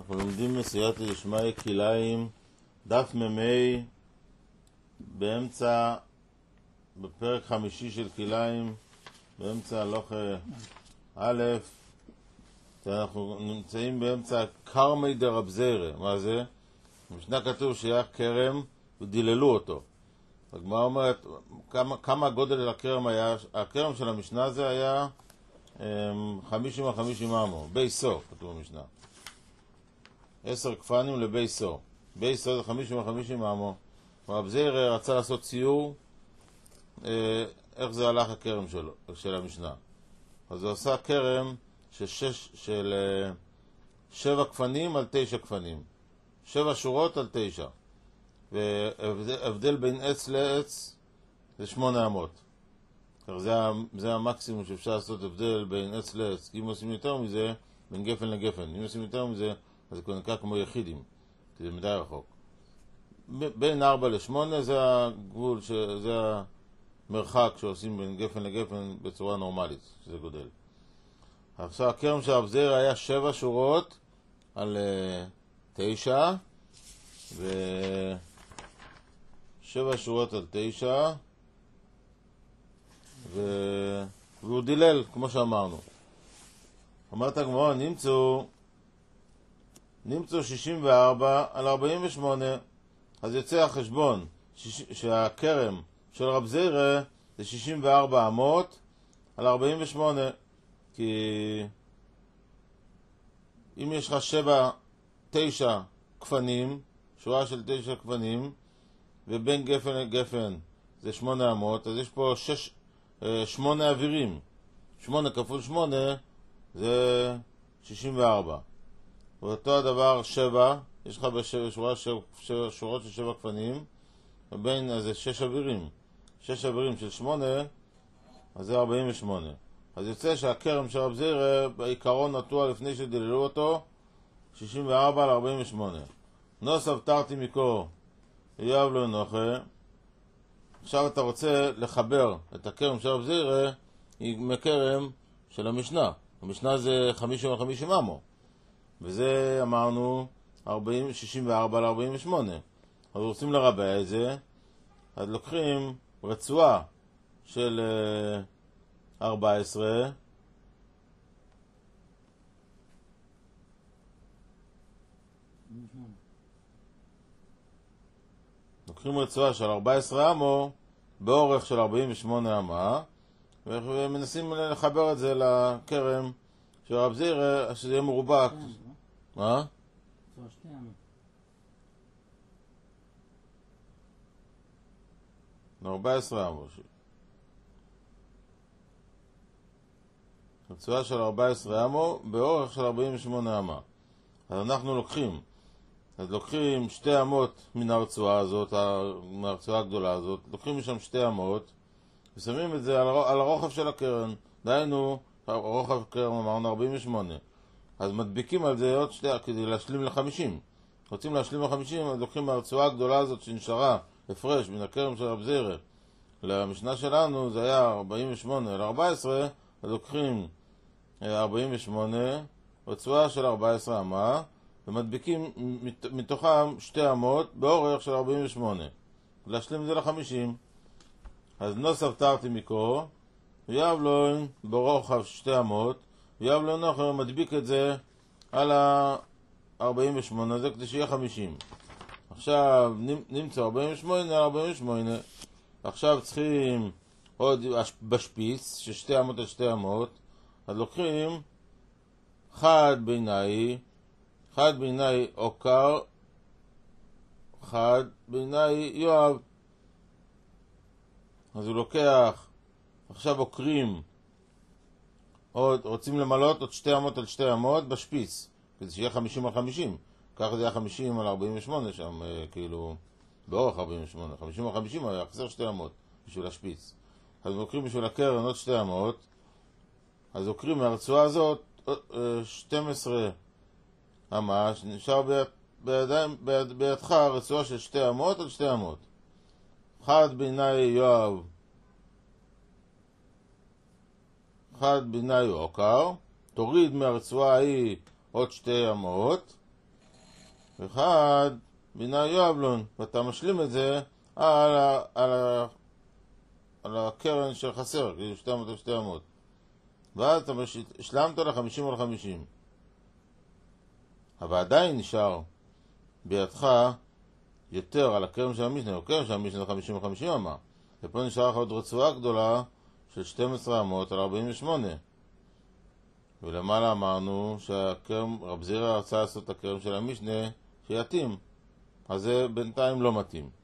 אנחנו לומדים מסייעתא דשמיא כלאיים, דף מ"ה, באמצע, בפרק חמישי של כלאיים, באמצע הלוך א', אנחנו נמצאים באמצע כרמי דרב זיירא. מה זה? במשנה כתוב שהיה כרם ודיללו אותו. הגמרא אומרת, כמה גודל הכרם היה? הכרם של המשנה זה היה 50 על 50 אמו, בייסו, כתוב במשנה. 10 כפנים לבייסו. בייסו זה 50 על 50 אמו. רב זיירא רצה לעשות ציור, איך זה הלך הכרם של המשנה. אז הוא עשה כרם של 7 כפנים על 9 כפנים. 7 שורות על 9. והבדל בין עץ לעץ זה 8 אמות. זה המקסימום שאפשר לעשות הבדל בין עץ לעץ. כי אם עושים יותר מזה, בין גפן לגפן. אם עושים יותר מזה, אז זה נקרא כמו יחידים, כי זה מדי רחוק. בין 4 ל-8 זה הגבול, זה המרחק שעושים בין גפן לגפן בצורה נורמלית, שזה גודל. עכשיו, הכרם של רב זיירא היה 7 שורות על 9, ו7 שורות על 9, והוא דילל, כמו שאמרנו. אמרת הגמרא, נמצאו 64 על 48, אז יוצא החשבון שהכרם של רב זיירא זה 64 אמות על 48, כי אם יש לך 9 כפנים, שורה של 9 כפנים, ובין גפן לגפן זה 8 אמות, אז יש פה 8 אווירים. 8 כפול 8 זה 64. ואותו הדבר 7, יש לך שורות של 7 כפנים, ובין אז זה 6 אווירים. 6 אווירים של 8, אז זה 48. אז יוצא שהכרם של רב זיירא בעיקרון נטוע לפני שדיללו אותו 64 על 48. נוסף תרתי מקור יאב לא נוחה. עכשיו אתה רוצה לחבר את הכרם של רב זיירא עם הכרם של המשנה. המשנה זה 50 על 50 אמו, וזה אמרנו 64 על 48. אז רוצים לרבע את זה, אז לוקחים רצועה של 14, לוקחים רצועה של 14 אמו באורך של 48 אמה, ומנסים לחבר את זה לכרם של רב זיירא, שזה יהיה מרובע. מה? 14 אמו. רצועה של 14 אמו באורך של 48 אמה. אז אנחנו לוקחים 2 אמות מן הרצועה הזאת, מהרצועה הגדולה הזאת, לוקחים משם 2 אמות ושמים את זה על הרוחב של הקרן. דהיינו, הרוחב הקרן אמרנו 48. אז מדביקים על זה עוד 2 כדי להשלים ל-50. רוצים להשלים ל-50, אז לוקחים מהרצועה הגדולה הזאת שנשארה הפרש מן הכרם של רב זיירא למשנה שלנו, זה היה 48 על 14, אז לוקחים 48, רצועה של 14 אמה, ומדביקים מתוכם 2 אמות באורך של 48. להשלים את זה ל-50. אז נוסף תרתי מקור, ויאב לו ברוחב 2 אמות, ויאב לו נוחה מדביק את זה על ה-48, זה כדי שיהיה 50. עכשיו נמצא 48 על 48. עכשיו צריכים עוד בשפיץ, של 2 אמות על 2 אמות, אז לוקחים חד בעיני עוקר, חד בעיני יואב. אז הוא לוקח, עכשיו עוקרים, רוצים למלות עוד 2 אמות על 2 אמות בשפיץ, כדי שיהיה 50 על 50. ככה זה היה 50 על 48 שם, כאילו, באורך 48. 50 על 50 היה חסר 2 אמות בשביל השפיץ. אז לוקחים בשביל הקרן עוד 2 אמות, אז עוקרים מהרצועה הזאת 12 אמה, שנשאר בידך רצועה של 2 אמות על 2 אמות. חד בעיני יואב, חד בעיני עוקר, תוריד מהרצועה ההיא עוד 2 אמות, ואחד בינה יואבלון, ואתה משלים את זה על הקרן שחסר, כאילו 200 על 200. ואז אתה השלמת ל-50 על 50. אבל עדיין נשאר בידך יותר על הקרן של המשנה, או קרן של המשנה 50 על 50 אמה. ופה נשאר לך עוד רצועה גדולה של 12 אמות על 48. ולמעלה אמרנו רב זירא רצה לעשות את הקרן של המשנה שיתאים. אז זה בינתיים לא מתאים.